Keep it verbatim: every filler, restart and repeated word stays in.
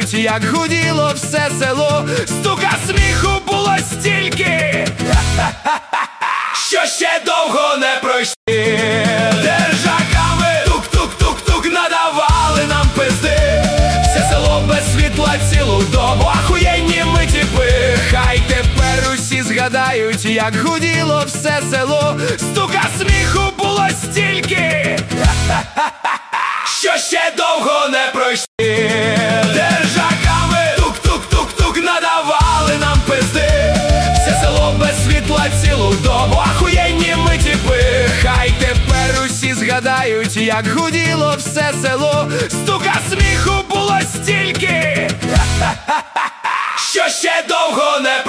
згадають, як гуділо все село, стука сміху було стільки, що ще довго не пройшли. Держаками тук-тук-тук-тук надавали нам пизди, все село без світла цілу добу, ахуєнні ми тіпи. Хай тепер усі згадають, як гуділо все село, стука сміху було стільки, що ще довго не пройшли. Держаками тук-тук-тук-тук надавали нам пизди, все село без світла цілу добу, ахуєнні ми тіпи. Хай тепер усі згадають, як гуділо все село, стука сміху було стільки, що ще довго не